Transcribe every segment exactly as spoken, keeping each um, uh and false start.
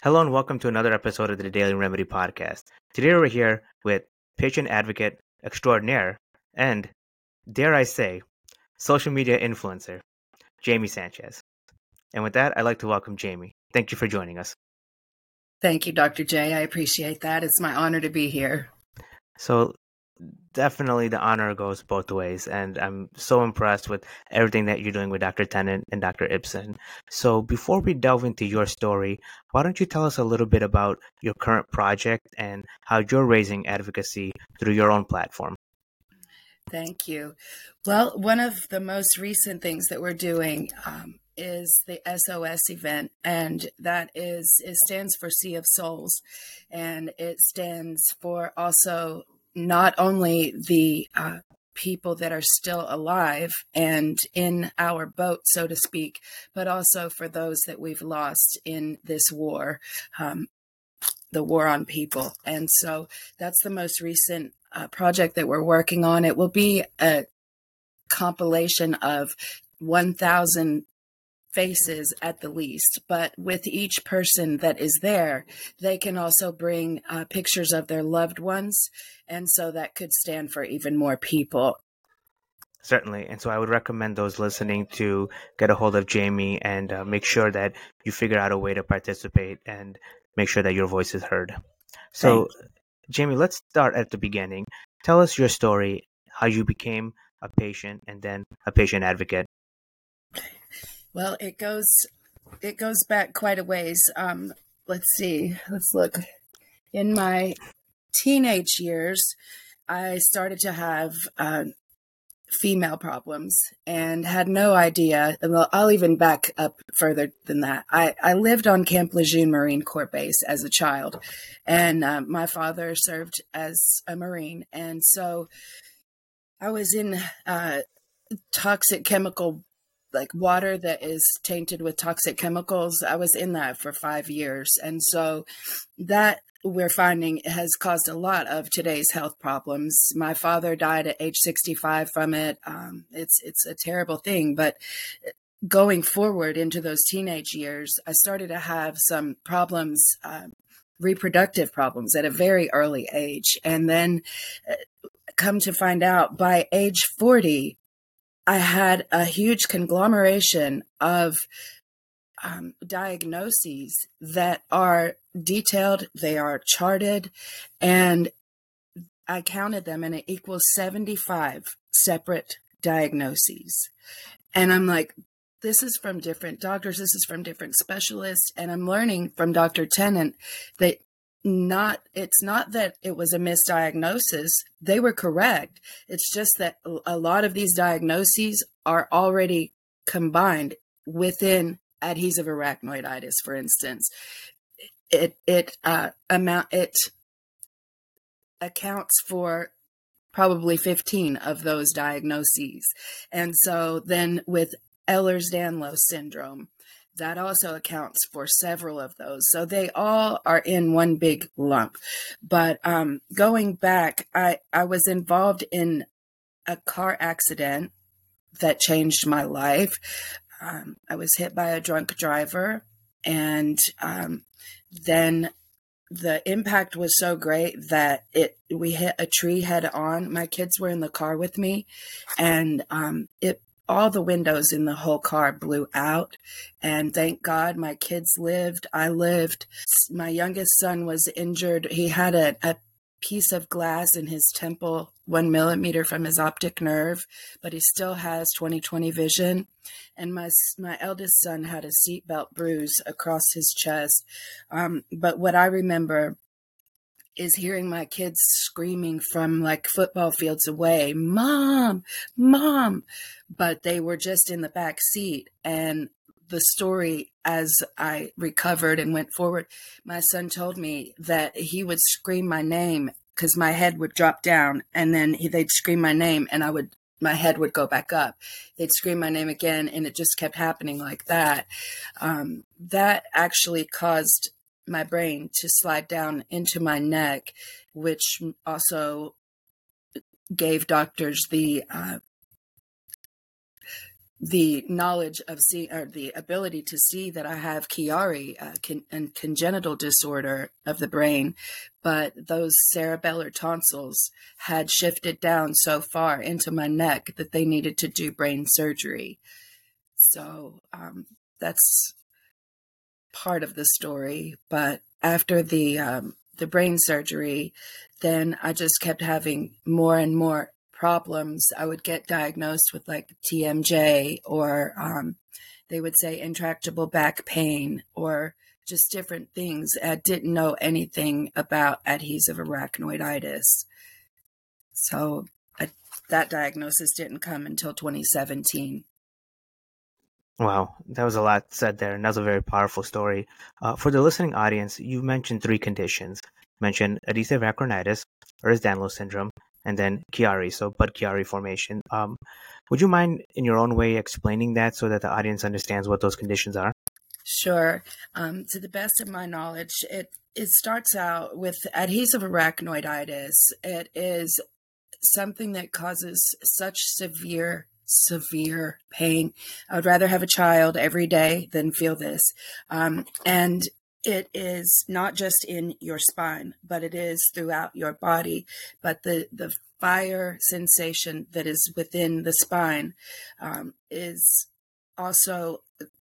Hello and welcome to another episode of the Daily Remedy Podcast. Today we're here with patient advocate extraordinaire and, dare I say, social media influencer, Jamie Sanchez. And with that, I'd like to welcome Jamie. Thank you for joining us. Thank you, Doctor J. I appreciate that. It's my honor to be here. So definitely the honor goes both ways, and I'm so impressed with everything that you're doing with Doctor Tennant and Doctor Ibsen. So before we delve into your story, why don't you tell us a little bit about your current project and how you're raising advocacy through your own platform? Thank you. Well, one of the most recent things that we're doing um, is the S O S event, and that is it stands for Sea of Souls, and it stands for also not only the uh, people that are still alive and in our boat, so to speak, but also for those that we've lost in this war, um, the war on people. And so that's the most recent uh, project that we're working on. It will be a compilation of one thousand faces at the least, but with each person that is there, they can also bring uh, pictures of their loved ones. And so that could stand for even more people. Certainly. And so I would recommend those listening to get a hold of Jamie and uh, make sure that you figure out a way to participate and make sure that your voice is heard. So, Jamie, let's start at the beginning. Tell us your story, how you became a patient and then a patient advocate. Well, it goes it goes back quite a ways. Um, let's see. Let's look. In my teenage years, I started to have uh, female problems and had no idea. Well, I'll even back up further than that. I, I lived on Camp Lejeune Marine Corps Base as a child, and uh, my father served as a Marine. And so I was in uh, toxic chemical, like water that is tainted with toxic chemicals. I was in that for five years. And so that we're finding has caused a lot of today's health problems. My father died at age sixty-five from it. Um, it's it's a terrible thing, but going forward into those teenage years, I started to have some problems, uh, reproductive problems at a very early age. And then uh, come to find out by age forty, I had a huge conglomeration of Um, diagnoses that are detailed, they are charted, and I counted them, and it equals seventy-five separate diagnoses. And I'm like, this is from different doctors, this is from different specialists, and I'm learning from Doctor Tennant that not it's not that it was a misdiagnosis. They were correct. It's just that a lot of these diagnoses are already combined within adhesive arachnoiditis, for instance. It it uh, amount it accounts for probably fifteen of those diagnoses, and so then with Ehlers-Danlos syndrome, that also accounts for several of those. So they all are in one big lump. But um, going back, I I was involved in a car accident that changed my life. Um, I was hit by a drunk driver, and um, then the impact was so great that it we hit a tree head on. My kids were in the car with me, and um, it all the windows in the whole car blew out. And thank God my kids lived. I lived. My youngest son was injured. He had a, a piece of glass in his temple, one millimeter from his optic nerve, but he still has twenty twenty vision. And my my eldest son had a seatbelt bruise across his chest. Um, but what I remember is hearing my kids screaming from like football fields away, "Mom, Mom!" But they were just in the back seat. And the story, as I recovered and went forward, my son told me that he would scream my name because my head would drop down, and then he, they'd scream my name, and I would, my head would go back up. They'd scream my name again, and it just kept happening like that. Um, that actually caused my brain to slide down into my neck, which also gave doctors the uh, the knowledge of see or the ability to see that I have Chiari, uh, con- and congenital disorder of the brain, but those cerebellar tonsils had shifted down so far into my neck that they needed to do brain surgery. So um, that's part of the story. But after the um, the brain surgery, then I just kept having more and more problems. I would get diagnosed with like T M J, or um, they would say intractable back pain, or just different things. I didn't know anything about adhesive arachnoiditis. So I, that diagnosis didn't come until twenty seventeen. Wow, that was a lot said there, and that's a very powerful story. Uh, for the listening audience, you mentioned three conditions. You mentioned adhesive acronitis, Ehlers-Danlos syndrome, and then Chiari, so Budd-Chiari formation. Um, would you mind, in your own way, explaining that so that the audience understands what those conditions are? Sure. Um, to the best of my knowledge, it it starts out with adhesive arachnoiditis. It is something that causes such severe, severe pain. I would rather have a child every day than feel this. Um, and it is not just in your spine, but it is throughout your body. But the, the fire sensation that is within the spine um, is also,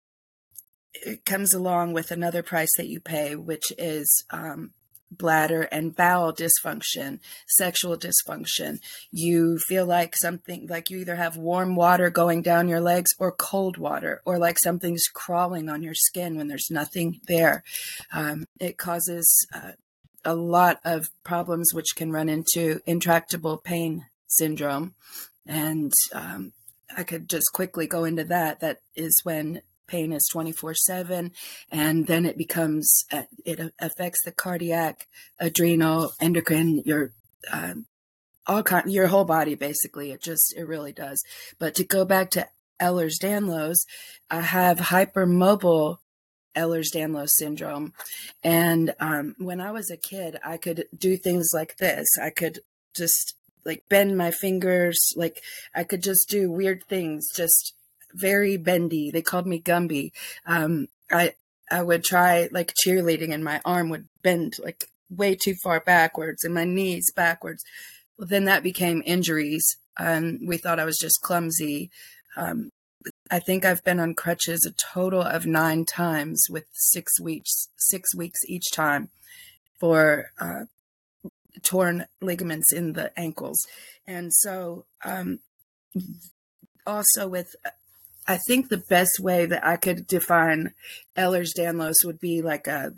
it comes along with another price that you pay, which is um, bladder and bowel dysfunction, sexual dysfunction. You feel like something, like you either have warm water going down your legs or cold water, or like something's crawling on your skin when there's nothing there. Um, it causes uh, a lot of problems, which can run into intractable pain syndrome. And um, I could just quickly go into that. That is when pain is twenty-four seven, and then it becomes, uh, it affects the cardiac, adrenal, endocrine, your, um, all kind, your whole body, basically. It just, it really does. But to go back to Ehlers-Danlos, I have hypermobile Ehlers-Danlos syndrome. And um, when I was a kid, I could do things like this. I could just like bend my fingers, like I could just do weird things, just very bendy. They called me Gumby. Um, I I would try like cheerleading, and my arm would bend like way too far backwards, and my knees backwards. Well, then that became injuries. Um, we thought I was just clumsy. Um, I think I've been on crutches a total of nine times, with six weeks six weeks each time for uh, torn ligaments in the ankles, and so um, also with. I think the best way that I could define Ehlers-Danlos would be like a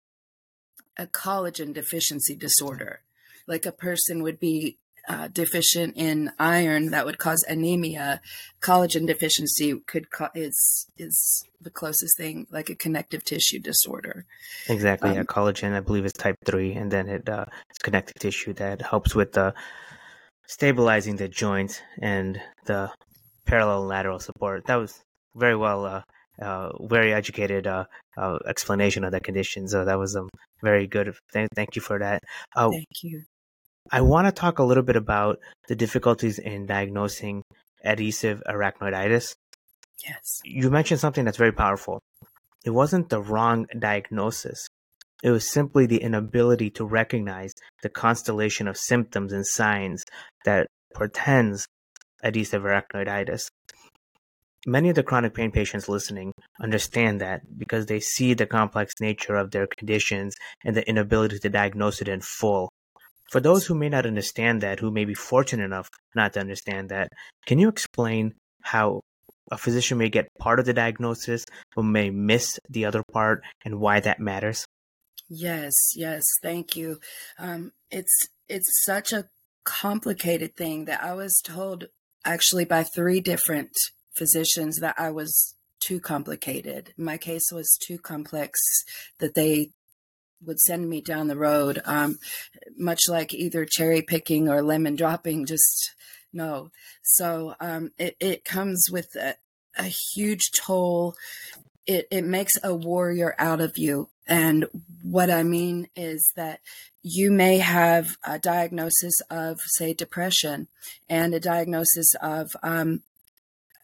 a collagen deficiency disorder. Like a person would be uh, deficient in iron, that would cause anemia. Collagen deficiency could co- is is the closest thing, like a connective tissue disorder. Exactly. Yeah, Um, collagen, I believe, is type three, and then it uh, it's connective tissue that helps with the stabilizing the joint and the parallel lateral support. That was very well, uh, uh, very educated uh, uh, explanation of the condition. So that was um, very good. Thank, thank you for that. Uh, thank you. I want to talk a little bit about the difficulties in diagnosing adhesive arachnoiditis. Yes. You mentioned something that's very powerful. It wasn't the wrong diagnosis. It was simply the inability to recognize the constellation of symptoms and signs that portends adhesive arachnoiditis. Many of the chronic pain patients listening understand that because they see the complex nature of their conditions and the inability to diagnose it in full. For those who may not understand that, who may be fortunate enough not to understand that, can you explain how a physician may get part of the diagnosis but may miss the other part, and why that matters? Yes, yes, thank you. Um, it's it's such a complicated thing that I was told actually by three different physicians that I was too complicated. My case was too complex, that they would send me down the road, um, much like either cherry picking or lemon dropping. Just no. So um, it it comes with a, a huge toll. It, it makes a warrior out of you. And what I mean is that you may have a diagnosis of, say, depression, and a diagnosis of um,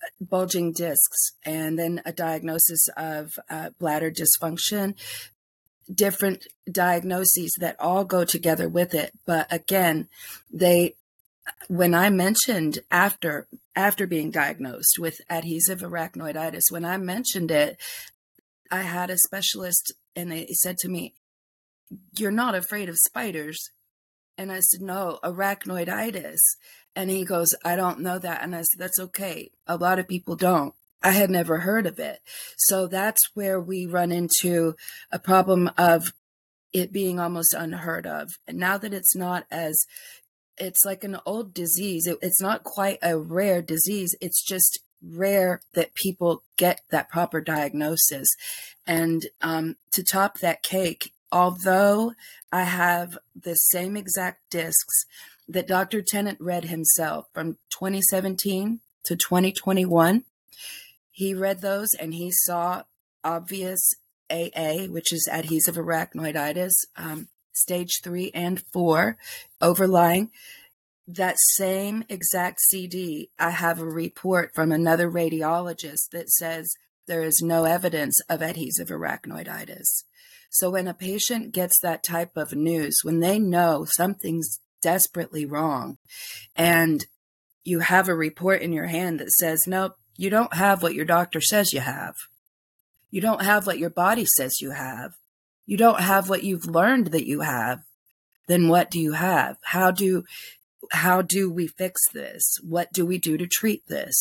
bulging discs, and then a diagnosis of uh, bladder dysfunction, different diagnoses that all go together with it. But again, they, when I mentioned after, after being diagnosed with adhesive arachnoiditis, when I mentioned it, I had a specialist and they said to me, "You're not afraid of spiders?" And I said, "No, arachnoiditis." And he goes, "I don't know that." And I said, "That's okay. A lot of people don't." I had never heard of it. So that's where we run into a problem of it being almost unheard of. And now that it's not as, it's like an old disease. It, it's not quite a rare disease. It's just rare that people get that proper diagnosis. And um, to top that cake, although I have the same exact discs that Doctor Tennant read himself from twenty seventeen to twenty twenty-one, he read those and he saw obvious A A, which is adhesive arachnoiditis, um, stage three and four, overlying. That same exact C D, I have a report from another radiologist that says there is no evidence of adhesive arachnoiditis. So when a patient gets that type of news, when they know something's desperately wrong, and you have a report in your hand that says, nope, you don't have what your doctor says you have. You don't have what your body says you have. You don't have what you've learned that you have. Then what do you have? How do, how do we fix this? What do we do to treat this?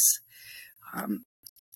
Um,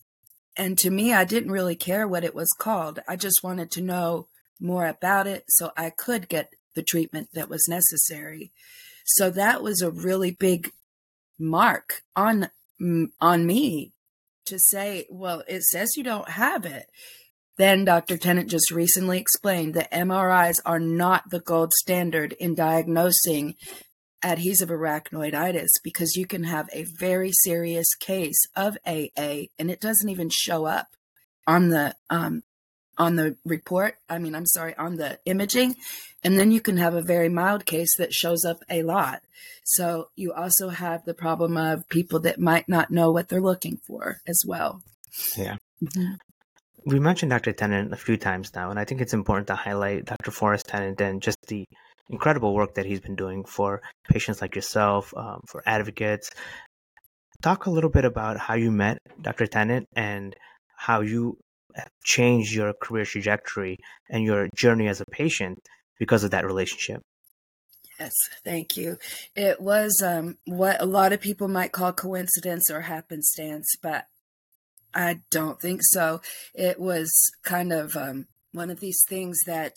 and to me, I didn't really care what it was called. I just wanted to know more about it so I could get the treatment that was necessary. So that was a really big mark on, on me to say, well, it says you don't have it. Then Doctor Tennant just recently explained that M R Is are not the gold standard in diagnosing adhesive arachnoiditis, because you can have a very serious case of A A and it doesn't even show up on the um, on the report. I mean, I'm sorry, on the imaging. And then you can have a very mild case that shows up a lot. So you also have the problem of people that might not know what they're looking for as well. Yeah. Mm-hmm. We mentioned Doctor Tennant a few times now, and I think it's important to highlight Doctor Forrest Tennant and just the incredible work that he's been doing for patients like yourself, um, for advocates. Talk a little bit about how you met Doctor Tennant and how you changed your career trajectory and your journey as a patient because of that relationship. Yes, thank you. It was um, what a lot of people might call coincidence or happenstance, but I don't think so. It was kind of um, one of these things that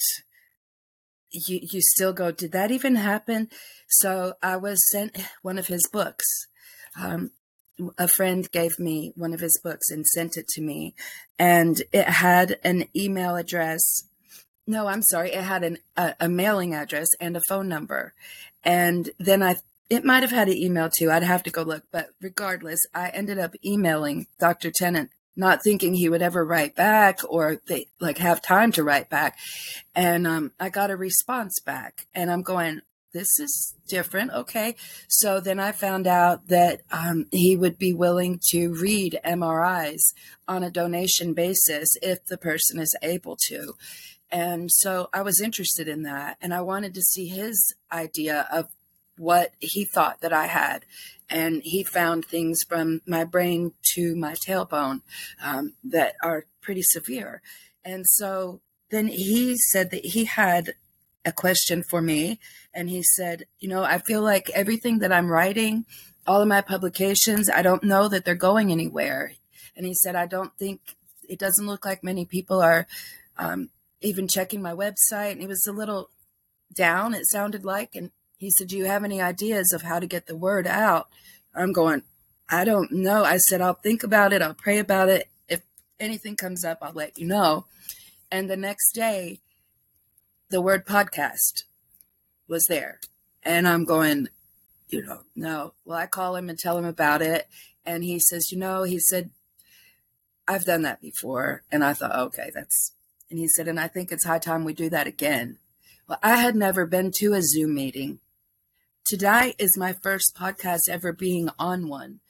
you you still go, did that even happen? So I was sent one of his books. Um, a friend gave me one of his books and sent it to me, and it had an email address. No, I'm sorry. It had an, a, a mailing address and a phone number. And then I, it might have had an email too. I'd have to go look. But regardless, I ended up emailing Doctor Tennant, not thinking he would ever write back or they like have time to write back. And um, I got a response back and I'm going, this is different. Okay. So then I found out that um, he would be willing to read M R Is on a donation basis if the person is able to. And so I was interested in that, and I wanted to see his idea of what he thought that I had. And he found things from my brain to my tailbone um, that are pretty severe. And so then he said that he had a question for me. And he said, you know, I feel like everything that I'm writing, all of my publications, I don't know that they're going anywhere. And he said, I don't think, it doesn't look like many people are um, even checking my website. And he was a little down, it sounded like. And he said, do you have any ideas of how to get the word out? I'm going, I don't know. I said, I'll think about it. I'll pray about it. If anything comes up, I'll let you know. And the next day, the word podcast was there. And I'm going, you know, no. Well, I call him and tell him about it. And he says, you know, he said, I've done that before. And I thought, okay, that's, and he said, and I think it's high time we do that again. Well, I had never been to a Zoom meeting. Today is my first podcast ever being on one.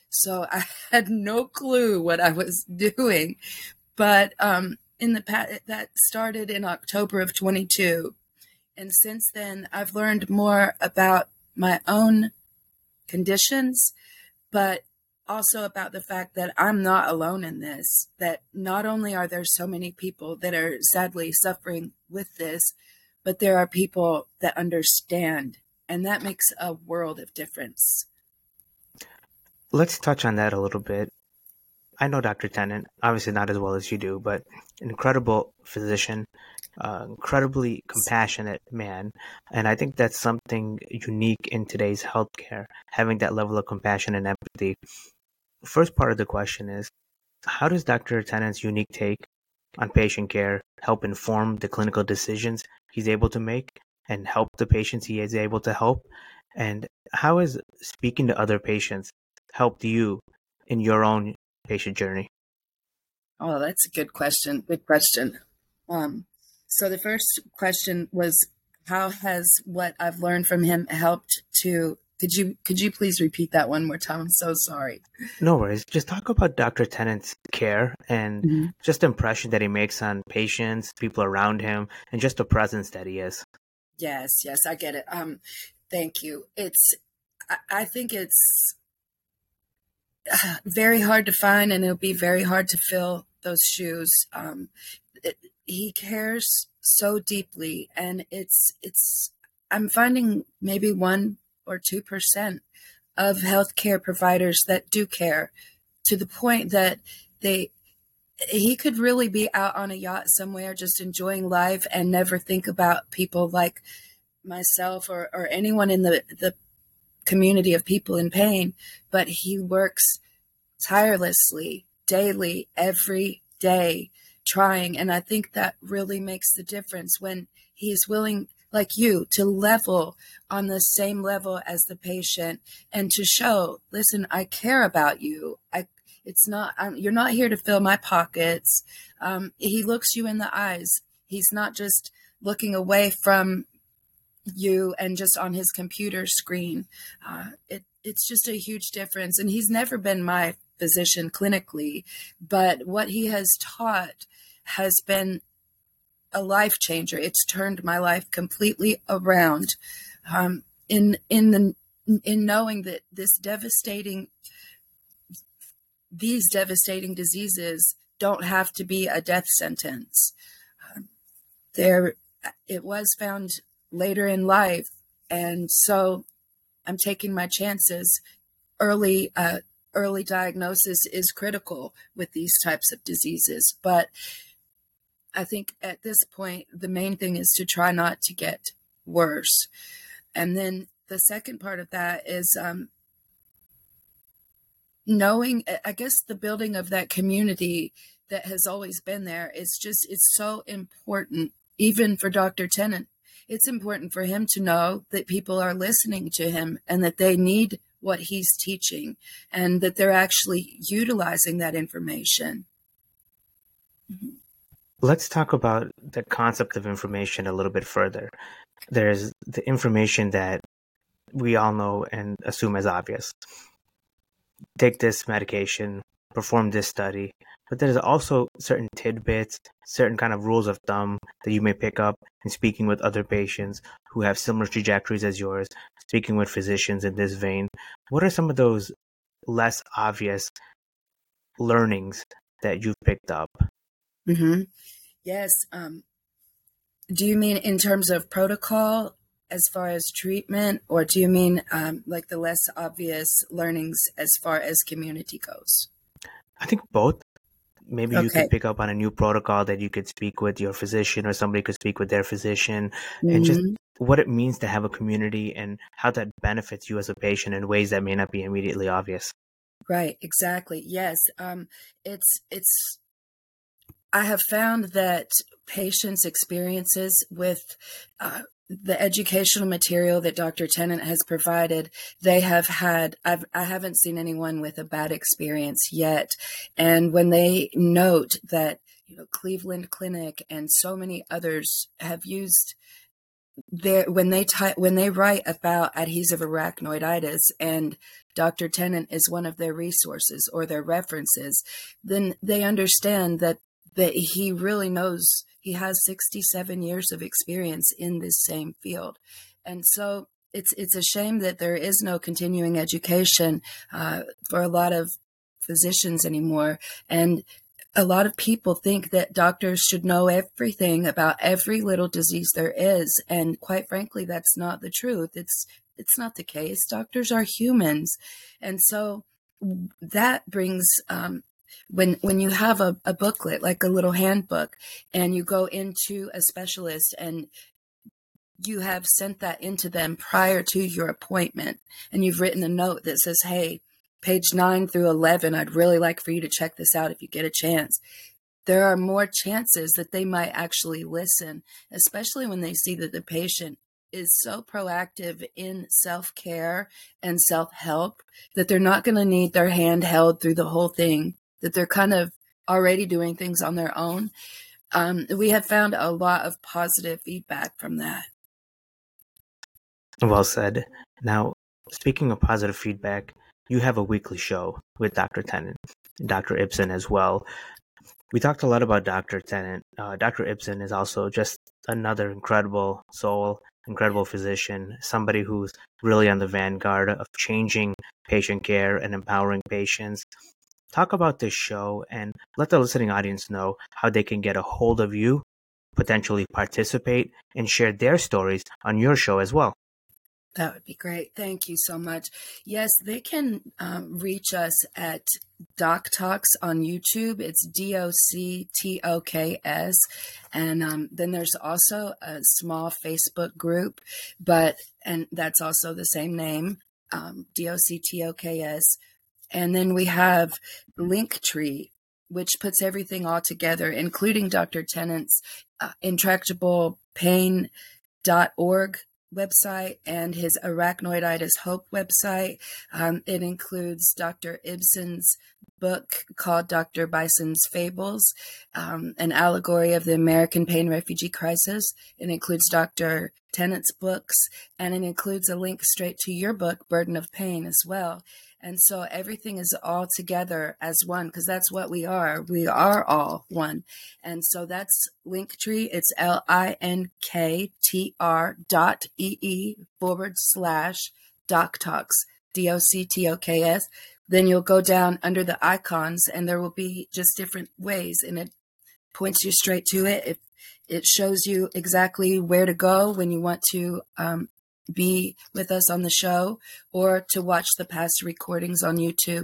So I had no clue what I was doing. But um, in the past, that started in October of twenty-two. And since then, I've learned more about my own conditions, but also about the fact that I'm not alone in this, that not only are there so many people that are sadly suffering with this, but there are people that understand, and that makes a world of difference. Let's touch on that a little bit. I know Doctor Tennant, obviously not as well as you do, but an incredible physician, uh, incredibly compassionate man. And I think that's something unique in today's healthcare, having that level of compassion and empathy. First part of the question is, how does Doctor Tennant's unique take on patient care help inform the clinical decisions he's able to make and help the patients he is able to help? And how has speaking to other patients helped you in your own patient journey? Oh, that's a good question. Good question. Um, so the first question was, how has what I've learned from him helped to, could you, could you please repeat that one more time? I'm so sorry. No worries. Just talk about Doctor Tennant's care and Mm-hmm. just the impression that he makes on patients, people around him, and just the presence that he is. Yes, yes, I get it. Um, thank you. It's, I, I think it's uh, very hard to find, and it'll be very hard to fill those shoes. Um, it, he cares so deeply, and it's it's. I'm finding maybe one or two percent of healthcare providers that do care, to the point that they he could really be out on a yacht somewhere just enjoying life and never think about people like myself or, or anyone in the, the community of people in pain, but he works tirelessly, daily, every day, trying. And I think that really makes the difference when he's willing, like you, to level on the same level as the patient and to show, listen, I care about you. I, it's not, I'm, you're not here to fill my pockets. Um, he looks you in the eyes. He's not just looking away from you and just on his computer screen. Uh, it, it's just a huge difference. And he's never been my physician clinically, but what he has taught has been a life changer. It's turned my life completely around. Um, in in the in knowing that this devastating, these devastating diseases don't have to be a death sentence. Um, there, it was found later in life, and so I'm taking my chances. Early uh, early diagnosis is critical with these types of diseases, but I think at this point, the main thing is to try not to get worse. And then the second part of that is um, knowing, I guess, the building of that community that has always been there. It's just, it's so important, even for Doctor Tennant. It's important for him to know that people are listening to him and that they need what he's teaching and that they're actually utilizing that information. Mm-hmm. Let's talk about the concept of information a little bit further. There's the information that we all know and assume as obvious. Take this medication, perform this study, but there's also certain tidbits, certain kind of rules of thumb that you may pick up in speaking with other patients who have similar trajectories as yours, speaking with physicians in this vein. What are some of those less obvious learnings that you've picked up? Mm-hmm. Yes. Um, do you mean in terms of protocol as far as treatment, or do you mean um, like the less obvious learnings as far as community goes? I think both. Maybe Okay. you could pick up on a new protocol that you could speak with your physician, or somebody could speak with their physician, Mm-hmm. and just what it means to have a community and how that benefits you as a patient in ways that may not be immediately obvious. Right. Exactly. Yes. Um, it's, it's, I have found that patients' experiences with uh, the educational material that Doctor Tennant has provided, they have had, I've, I haven't seen anyone with a bad experience yet. And when they note that, you know, Cleveland Clinic and so many others have used there when they ty- when they write about adhesive arachnoiditis and Doctor Tennant is one of their resources or their references, then they understand that that he really knows. He has sixty-seven years of experience in this same field. And so it's it's a shame that there is no continuing education uh, for a lot of physicians anymore. And a lot of people think that doctors should know everything about every little disease there is. And quite frankly, that's not the truth. It's it's not the case. Doctors are humans. And so that brings, um, when when you have a, a booklet, like a little handbook, and you go into a specialist and you have sent that into them prior to your appointment, and you've written a note that says, hey, page nine through eleven, I'd really like for you to check this out if you get a chance. There are more chances that they might actually listen, especially when they see that the patient is so proactive in self-care and self-help that they're not going to need their hand held through the whole thing, that they're kind of already doing things on their own. Um, we have found a lot of positive feedback from that. Well said. Now, speaking of positive feedback, you have a weekly show with Doctor Tennant, Doctor Ibsen as well. We talked a lot about Doctor Tennant. Uh, Doctor Ibsen is also just another incredible soul, incredible physician, somebody who's really on the vanguard of changing patient care and empowering patients. Talk about this show and let the listening audience know how they can get a hold of you, potentially participate, and share their stories on your show as well. That would be great. Thank you so much. Yes, they can um, reach us at Doc Talks on YouTube. It's D O C T O K S. And um, then there's also a small Facebook group, but, and that's also the same name, um, D O C T O K S. And then we have Linktree, which puts everything all together, including Doctor Tennant's uh, intractable pain dot org website and his Arachnoiditis Hope website. Um, it includes Doctor Ibsen's book called Doctor Bison's Fables, um, an allegory of the American pain refugee crisis. It includes Doctor Tennant's books, and it includes a link straight to your book, Burden of Pain, as well. And so everything is all together as one, because that's what we are. We are all one. And so that's Linktree. It's L I N K T R dot E E forward slash Doc Talks, D O C T O K S. Then you'll go down under the icons and there will be just different ways, and it points you straight to it. It, it shows you exactly where to go when you want to um, be with us on the show or to watch the past recordings on YouTube.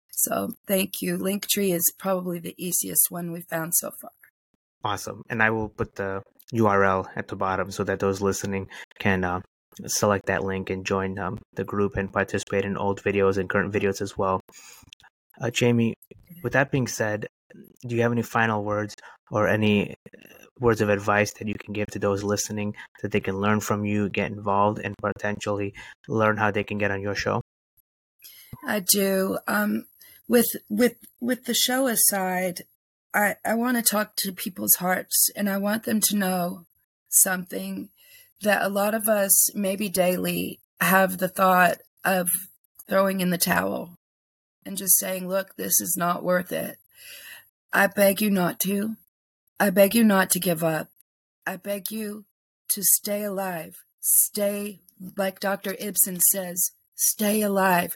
So thank you. Linktree is probably the easiest one we've found so far. Awesome. And I will put the U R L at the bottom so that those listening can uh, select that link and join um, the group and participate in old videos and current videos as well. Uh, Jamie, with that being said, do you have any final words or any words of advice that you can give to those listening that they can learn from you, get involved, and potentially learn how they can get on your show? I do. Um, with with with the show aside, I, I want to talk to people's hearts, and I want them to know something that a lot of us, maybe daily, have the thought of throwing in the towel and just saying, look, this is not worth it. I beg you not to. I beg you not to give up. I beg you to stay alive. Stay, like Doctor Ibsen says, stay alive.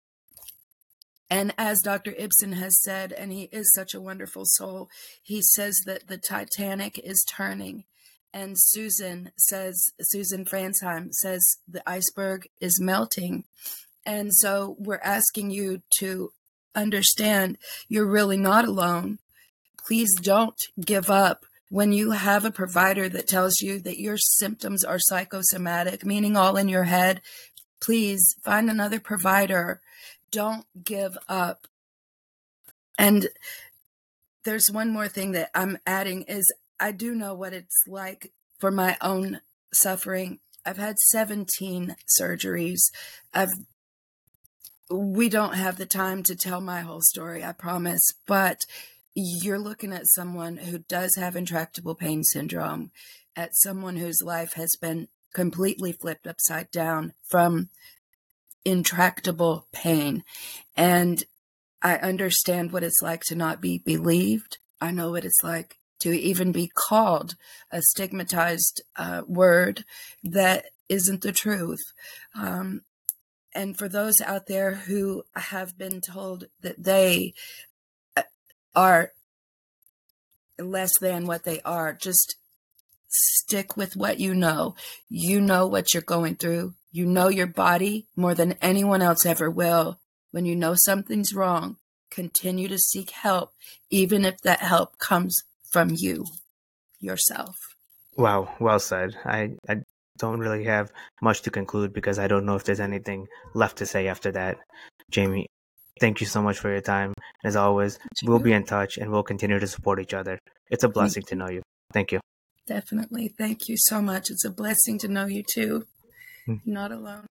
And as Doctor Ibsen has said, and he is such a wonderful soul, he says that the Titanic is turning. And Susan says, Susan Fransheim says the iceberg is melting. And so we're asking you to understand you're really not alone. Please don't give up. When you have a provider that tells you that your symptoms are psychosomatic, meaning all in your head, please find another provider. Don't give up. And there's one more thing that I'm adding is I do know what it's like for my own suffering. I've had seventeen surgeries. I've we don't have the time to tell my whole story, I promise, but you're looking at someone who does have intractable pain syndrome, at someone whose life has been completely flipped upside down from intractable pain. And I understand what it's like to not be believed. I know what it's like to even be called a stigmatized uh, word that isn't the truth. Um, and for those out there who have been told that they are less than what they are, just stick with what you know. You know what you're going through. You know your body more than anyone else ever will. When you know something's wrong, continue to seek help, even if that help comes from you, yourself. Wow, well said. I, I don't really have much to conclude because I don't know if there's anything left to say after that. Jamie, thank you so much for your time. As always, we'll be in touch and we'll continue to support each other. It's a blessing to know you. Thank you. Definitely. Thank you so much. It's a blessing to know you too. Hmm. You're not alone.